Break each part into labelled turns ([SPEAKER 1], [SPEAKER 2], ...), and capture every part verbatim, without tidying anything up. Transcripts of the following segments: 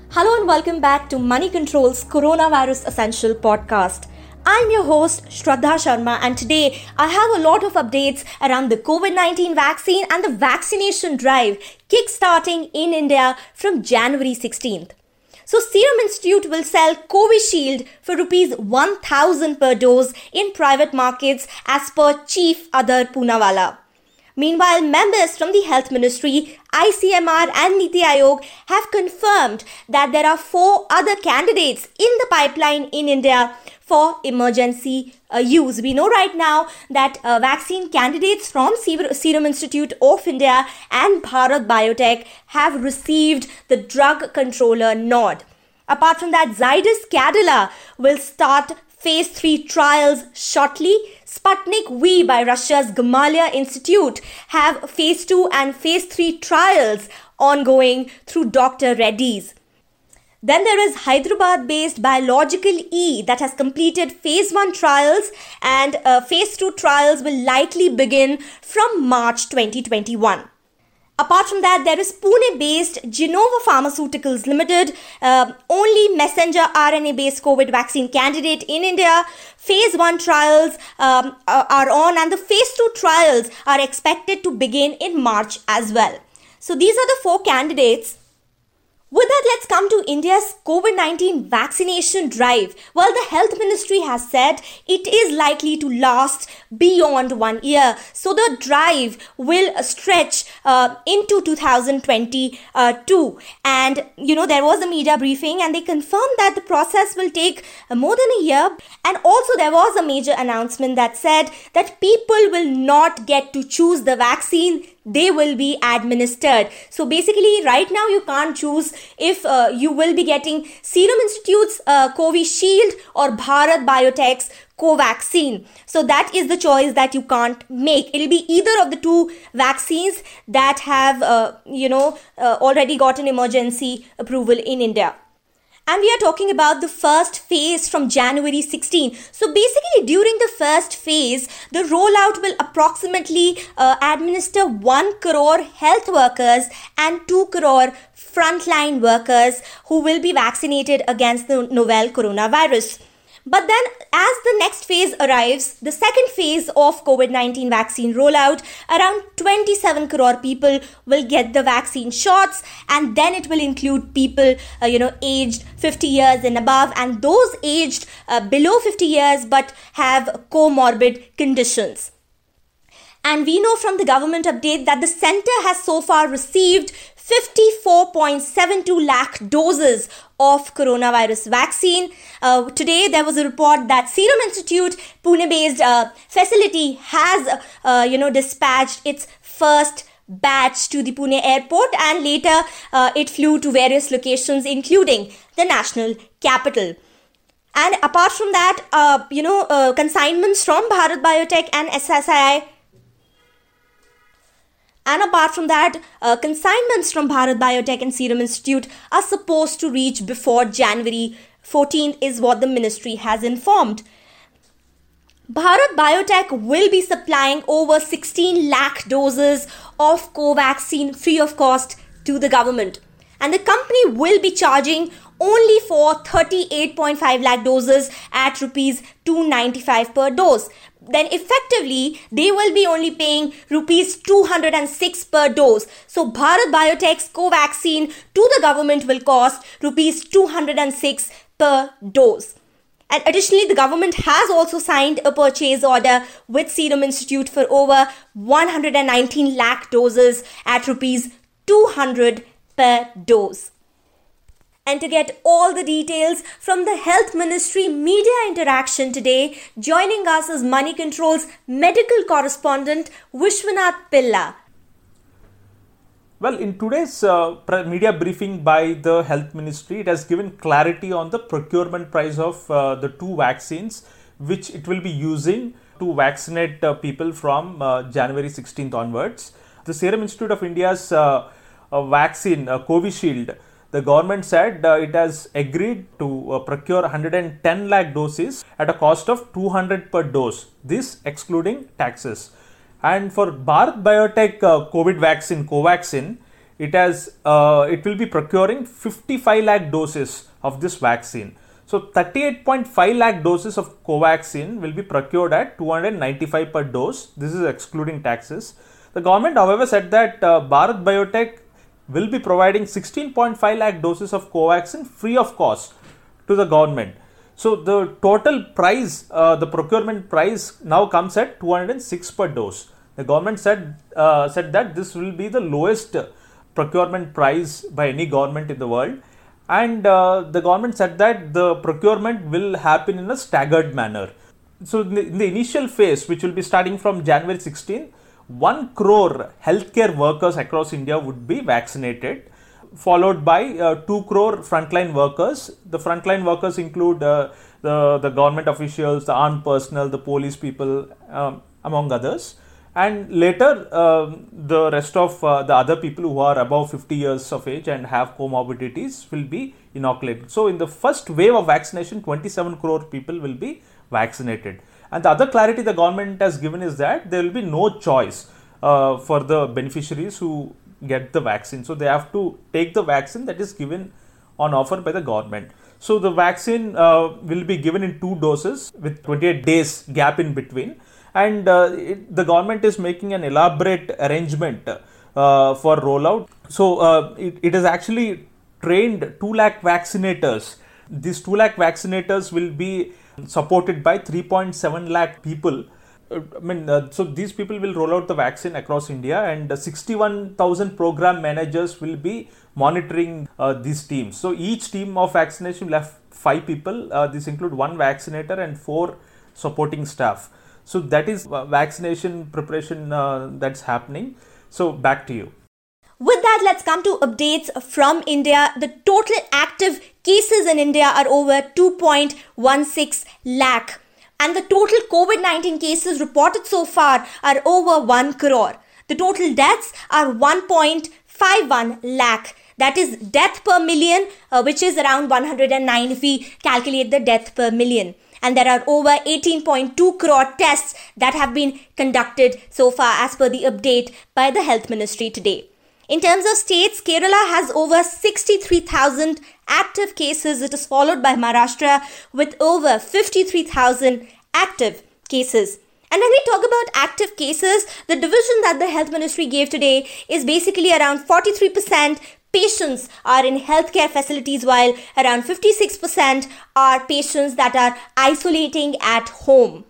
[SPEAKER 1] Hello and welcome back to Money Control's Coronavirus Essential podcast. I'm your host Shraddha Sharma, and today I have a lot of updates around the covid nineteen vaccine and the vaccination drive kick-starting in India from January sixteenth. So Serum Institute will sell Covishield for rupees one thousand per dose in private markets as per Chief Adar Poonawalla. Meanwhile, members from the Health Ministry, I C M R and Niti Aayog have confirmed that there are four other candidates in the pipeline in India for emergency uh, use. We know right now that uh, vaccine candidates from Serum Institute of India and Bharat Biotech have received the drug controller nod. Apart from that, Zydus Cadila will start Phase three trials shortly. Sputnik V by Russia's Gamaleya Institute have Phase two and Phase three trials ongoing through Doctor Reddy's. Then there is Hyderabad-based Biological E that has completed Phase one trials, and uh, Phase two trials will likely begin from March twenty twenty-one. Apart from that, there is Pune-based Genova Pharmaceuticals Limited, uh, only messenger R N A-based COVID vaccine candidate in India. Phase one trials um, are on, and the Phase two trials are expected to begin in March as well. So these are the four candidates. With that, let's come to India's covid nineteen vaccination drive. Well, the Health Ministry has said it is likely to last beyond one year. So the drive will stretch uh, into two thousand twenty-two. And, you know, there was a media briefing and they confirmed that the process will take more than a year. And also there was a major announcement that said that people will not get to choose the vaccine. They will be administered. So basically right now you can't choose if uh, you will be getting Serum Institute's uh, Covishield or Bharat Biotech's Covaxin. So that is the choice that you can't make. It'll be either of the two vaccines that have, uh, you know, uh, already gotten emergency approval in India. And we are talking about the first phase from January sixteenth. So basically during the first phase, the rollout will approximately uh, administer one crore health workers and two crore frontline workers who will be vaccinated against the novel coronavirus. But then as the next phase arrives, the second phase of covid nineteen vaccine rollout, around twenty-seven crore people will get the vaccine shots, and then it will include people, uh, you know, aged fifty years and above, and those aged uh, below fifty years but have comorbid conditions. And we know from the government update that the center has so far received fifty-four point seven two lakh doses of coronavirus vaccine. Uh, today there was a report that Serum Institute Pune-based uh, facility has, uh, you know, dispatched its first batch to the Pune airport, and later uh, it flew to various locations including the national capital. And apart from that, uh, you know, uh, consignments from Bharat Biotech and S S I I And apart from that, uh, consignments from Bharat Biotech and Serum Institute are supposed to reach before January fourteenth is what the ministry has informed. Bharat Biotech will be supplying over sixteen lakh doses of Covaxin free of cost to the government. And the company will be charging only for thirty-eight point five lakh doses at rupees two hundred ninety-five per dose. Then effectively, they will be only paying rupees two hundred six per dose. So Bharat Biotech's Covaxin to the government will cost rupees two hundred six per dose. And additionally, the government has also signed a purchase order with Serum Institute for over one hundred nineteen lakh doses at rupees two hundred per dose. And to get all the details from the Health Ministry media interaction today, joining us is Money Control's medical correspondent Vishwanath Pilla.
[SPEAKER 2] Well, in today's uh, media briefing by the Health Ministry, it has given clarity on the procurement price of uh, the two vaccines which it will be using to vaccinate uh, people from uh, January sixteenth onwards. The Serum Institute of India's uh, uh, vaccine, uh, Covishield, the government said uh, it has agreed to uh, procure one hundred ten lakh doses at a cost of two hundred per dose, this excluding taxes. And for Bharat Biotech uh, COVID vaccine, Covaxin, it has uh, it will be procuring fifty-five lakh doses of this vaccine. So thirty-eight point five lakh doses of Covaxin will be procured at two hundred ninety-five per dose. This is excluding taxes. The government, however, said that uh, Bharat Biotech will be providing sixteen point five lakh doses of Covaxin free of cost to the government. So the total price, uh, the procurement price now comes at two hundred six per dose. The government said uh, said that this will be the lowest procurement price by any government in the world, and uh, the government said that the procurement will happen in a staggered manner. So in the, in the initial phase, which will be starting from January sixteenth, one crore healthcare workers across India would be vaccinated, followed by uh, two crore frontline workers. The frontline workers include uh, the, the government officials, the armed personnel, the police people, um, among others. And later, uh, the rest of uh, the other people who are above fifty years of age and have comorbidities will be inoculated. So in the first wave of vaccination, twenty-seven crore people will be vaccinated. And the other clarity the government has given is that there will be no choice uh, for the beneficiaries who get the vaccine. So they have to take the vaccine that is given on offer by the government. So the vaccine uh, will be given in two doses with twenty-eight days gap in between. And uh, it, the government is making an elaborate arrangement uh, for rollout. So uh, it, it has actually trained two lakh vaccinators. These two lakh vaccinators will be supported by three point seven lakh people. I mean, uh, so these people will roll out the vaccine across India, and uh, sixty-one thousand program managers will be monitoring uh, these teams. So each team of vaccination will have five people. Uh, this include one vaccinator and four supporting staff. So that is uh, vaccination preparation uh, that's happening. So back to you.
[SPEAKER 1] With that, let's come to updates from India. The total active cases in India are over two point one six lakh. And the total COVID nineteen cases reported so far are over one crore. The total deaths are one point five one lakh. That is death per million, uh, which is around one hundred nine if we calculate the death per million. And there are over eighteen point two crore tests that have been conducted so far as per the update by the Health Ministry today. In terms of states, Kerala has over sixty-three thousand active cases. It is followed by Maharashtra with over fifty-three thousand active cases. And when we talk about active cases, the division that the Health Ministry gave today is basically around forty-three percent patients are in healthcare facilities, while around fifty-six percent are patients that are isolating at home.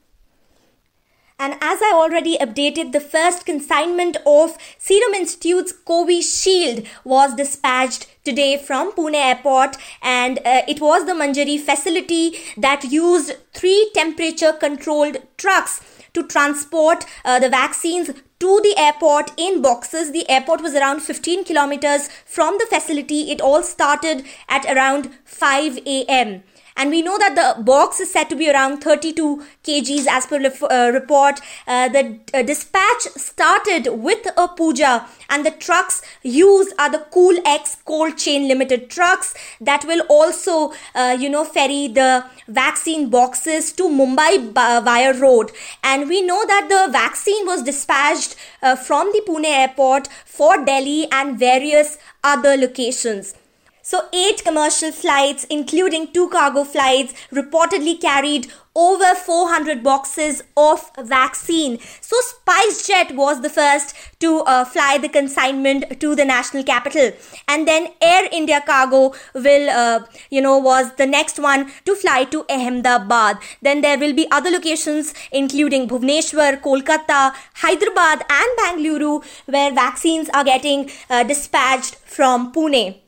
[SPEAKER 1] And as I already updated, the first consignment of Serum Institute's Covishield was dispatched today from Pune Airport, and uh, it was the Manjari facility that used three temperature controlled trucks to transport uh, the vaccines to the airport in boxes. The airport was around fifteen kilometers from the facility. It all started at around five a.m. And we know that the box is said to be around thirty-two kilograms as per the uh, report. Uh, the uh, dispatch started with a puja, and the trucks used are the Cool X Cold Chain Limited trucks that will also, uh, you know, ferry the vaccine boxes to Mumbai via road. And we know that the vaccine was dispatched uh, from the Pune airport for Delhi and various other locations. So eight commercial flights, including two cargo flights, reportedly carried over four hundred boxes of vaccine. So SpiceJet was the first to uh, fly the consignment to the national capital. And then Air India Cargo will, uh, you know, was the next one to fly to Ahmedabad. Then there will be other locations, including Bhubaneswar, Kolkata, Hyderabad and Bangalore, where vaccines are getting uh, dispatched from Pune.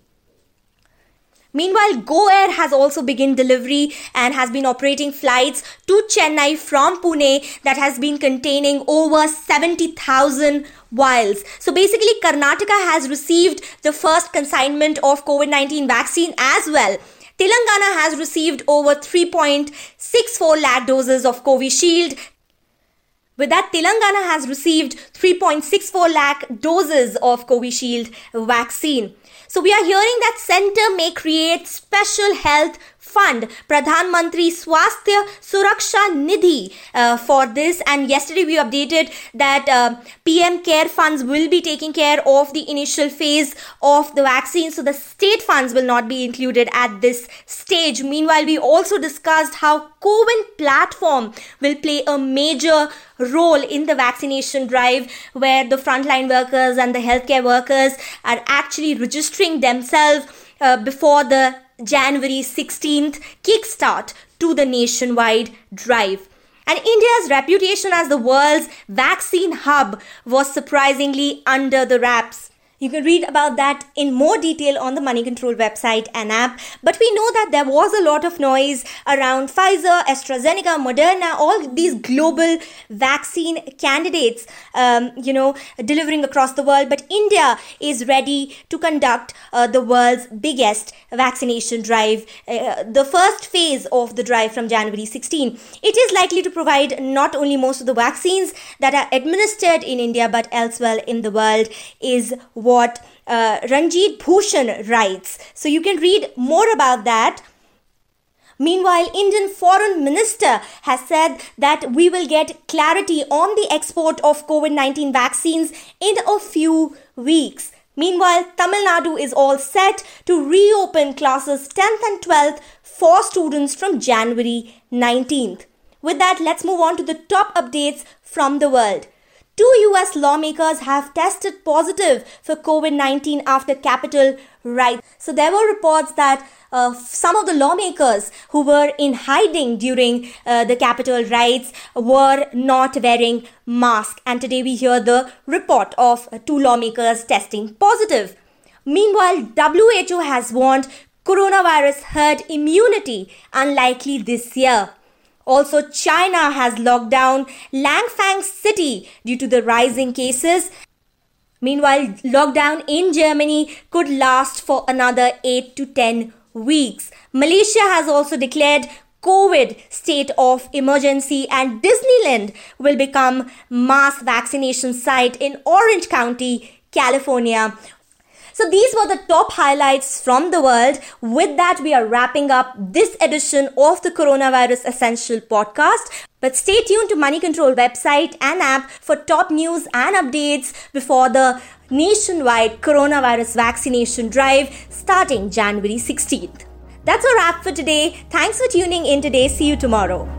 [SPEAKER 1] Meanwhile, Go Air has also begun delivery and has been operating flights to Chennai from Pune that has been containing over seventy thousand vials. So basically, Karnataka has received the first consignment of COVID nineteen vaccine as well. Telangana has received over three point six four lakh doses of Covishield. With that, Telangana has received three point six four lakh doses of Covishield vaccine. So we are hearing that center may create special health fund, Pradhan Mantri Swasthya Suraksha Nidhi, uh, for this. And yesterday we updated that uh, P M Care funds will be taking care of the initial phase of the vaccine, so the state funds will not be included at this stage. Meanwhile, we also discussed how CoWIN platform will play a major role in the vaccination drive, where the frontline workers and the healthcare workers are actually registering themselves uh, before the January sixteenth kickstart to the nationwide drive. And India's reputation as the world's vaccine hub was surprisingly under the wraps. You can read about that in more detail on the Money Control website and app. But we know that there was a lot of noise around Pfizer, AstraZeneca, Moderna, all these global vaccine candidates, um, you know, delivering across the world. But India is ready to conduct uh, the world's biggest vaccination drive, uh, the first phase of the drive from January sixteenth. It is likely to provide not only most of the vaccines that are administered in India, but elsewhere in the world, is what uh, Ranjit Bhushan writes. So you can read more about that. Meanwhile, Indian Foreign Minister has said that we will get clarity on the export of COVID nineteen vaccines in a few weeks. Meanwhile, Tamil Nadu is all set to reopen classes tenth and twelfth for students from January nineteenth. With that, let's move on to the top updates from the world. Two U S lawmakers have tested positive for COVID nineteen after Capitol riots. So there were reports that uh, some of the lawmakers who were in hiding during uh, the Capitol riots were not wearing masks. And today we hear the report of uh, two lawmakers testing positive. Meanwhile, W H O has warned coronavirus herd immunity unlikely this year. Also, China has locked down Langfang city due to the rising cases. Meanwhile, lockdown in Germany could last for another eight to ten weeks. Malaysia has also declared COVID state of emergency, and Disneyland will become mass vaccination site in Orange County, California. So these were the top highlights from the world. With that, we are wrapping up this edition of the Coronavirus Essential podcast. But stay tuned to Money Control website and app for top news and updates before the nationwide coronavirus vaccination drive starting January sixteenth. That's a wrap for today. Thanks for tuning in today. See you tomorrow.